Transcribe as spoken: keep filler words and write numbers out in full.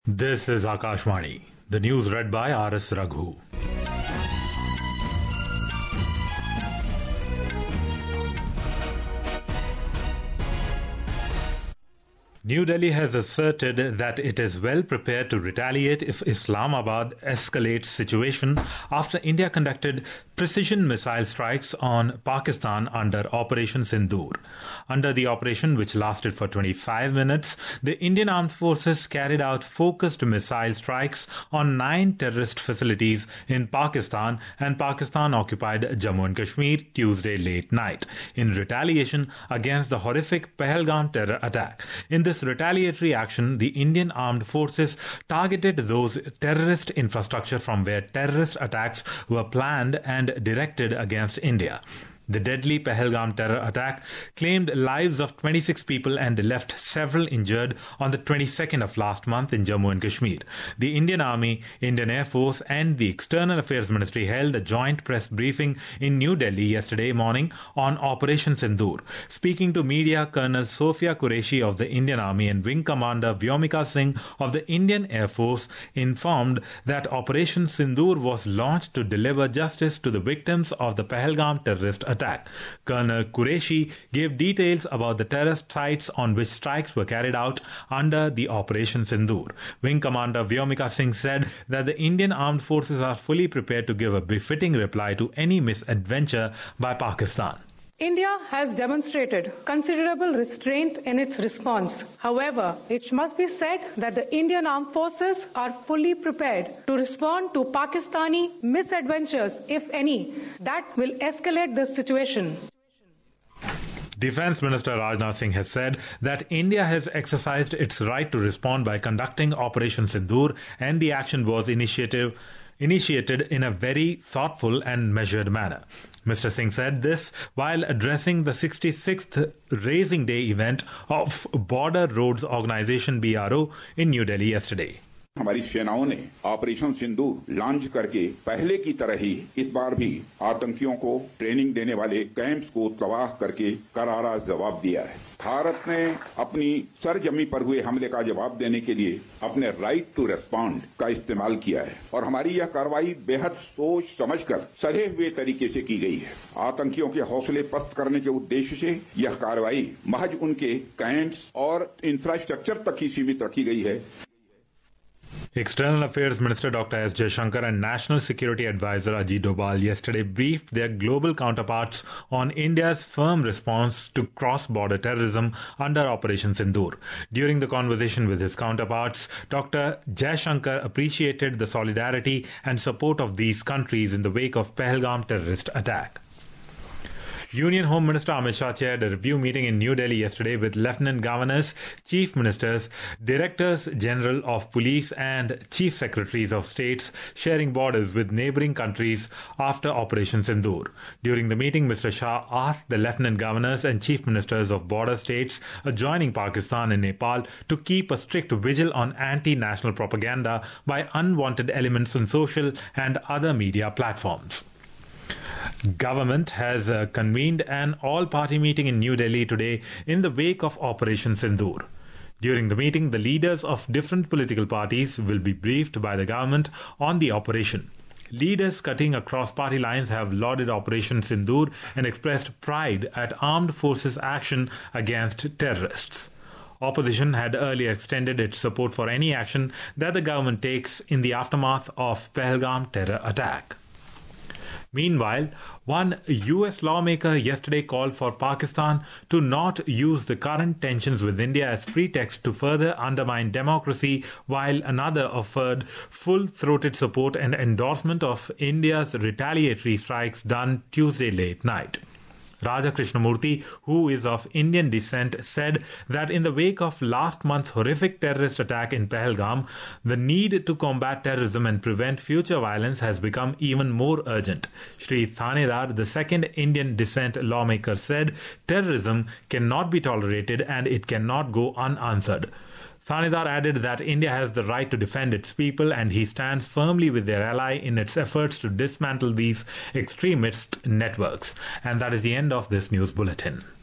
This is Akashvani. The news read by R S Raghu. New Delhi has asserted that it is well prepared to retaliate if Islamabad escalates situation after India conducted precision missile strikes on Pakistan under Operation Sindoor. Under the operation, which lasted for twenty-five minutes, the Indian Armed Forces carried out focused missile strikes on nine terrorist facilities in Pakistan and Pakistan-occupied Jammu and Kashmir Tuesday late night, in retaliation against the horrific Pahalgam terror attack. In this retaliatory action, the Indian Armed Forces targeted those terrorist infrastructure from where terrorist attacks were planned and directed against India. The deadly Pahalgam terror attack claimed lives of twenty-six people and left several injured on the twenty-second of last month in Jammu and Kashmir. The Indian Army, Indian Air Force and the External Affairs Ministry held a joint press briefing in New Delhi yesterday morning on Operation Sindoor. Speaking to media, Colonel Sofia Qureshi of the Indian Army and Wing Commander Vyomika Singh of the Indian Air Force informed that Operation Sindoor was launched to deliver justice to the victims of the Pahalgam terrorist attack. Attack. Colonel Qureshi gave details about the terrorist sites on which strikes were carried out under the Operation Sindoor. Wing Commander Vyomika Singh said that the Indian Armed Forces are fully prepared to give a befitting reply to any misadventure by Pakistan. India has demonstrated considerable restraint in its response. However, it must be said that the Indian Armed Forces are fully prepared to respond to Pakistani misadventures, if any, that will escalate the situation. Defence Minister Rajnath Singh has said that India has exercised its right to respond by conducting Operation Sindoor, and the action was initiative initiated in a very thoughtful and measured manner. Mister Singh said this while addressing the sixty-sixth Raising Day event of Border Roads Organisation B R O in New Delhi yesterday. हमारी सेनाओं ने operation सिंदूर launch करके पहले की तरह ही इस बार भी आतंकियों को ट्रेनिंग देने वाले कैंप्स को तबाह करके करारा जवाब दिया है। भारत ने अपनी सरजमी पर हुए हमले का जवाब देने के लिए अपने राइट टू रेस्पॉन्ड का इस्तेमाल किया है और हमारी यह कार्रवाई बेहद सोच समझकर सधे हुए तरीके से की गई है। आतंकियों के हौसले पस्त करने के उद्देश्य से यह कार्रवाई महज उनके कैंप्स और इंफ्रास्ट्रक्चर तक ही सीमित रखी गई है। External Affairs Minister Doctor S. Jaishankar and National Security Advisor Ajit Doval yesterday briefed their global counterparts on India's firm response to cross-border terrorism under Operation Sindoor. During the conversation with his counterparts, Doctor Jaishankar appreciated the solidarity and support of these countries in the wake of Pahalgam terrorist attack. Union Home Minister Amit Shah chaired a review meeting in New Delhi yesterday with Lieutenant Governors, Chief Ministers, Directors General of Police and Chief Secretaries of States sharing borders with neighbouring countries after Operation Sindoor. During the meeting, Mister Shah asked the Lieutenant Governors and Chief Ministers of border states adjoining Pakistan and Nepal to keep a strict vigil on anti-national propaganda by unwanted elements on social and other media platforms. Government has uh, convened an all-party meeting in New Delhi today in the wake of Operation Sindoor. During the meeting, the leaders of different political parties will be briefed by the government on the operation. Leaders cutting across party lines have lauded Operation Sindoor and expressed pride at armed forces' action against terrorists. Opposition had earlier extended its support for any action that the government takes in the aftermath of Pahalgam terror attack. Meanwhile, one U S lawmaker yesterday called for Pakistan to not use the current tensions with India as pretext to further undermine democracy, while another offered full-throated support and endorsement of India's retaliatory strikes done Tuesday late night. Raja Krishnamurthy, who is of Indian descent, said that in the wake of last month's horrific terrorist attack in Pahalgam, the need to combat terrorism and prevent future violence has become even more urgent. Shri Thanedar, the second Indian descent lawmaker, said terrorism cannot be tolerated and it cannot go unanswered. Thanedar added that India has the right to defend its people and he stands firmly with their ally in its efforts to dismantle these extremist networks. And that is the end of this news bulletin.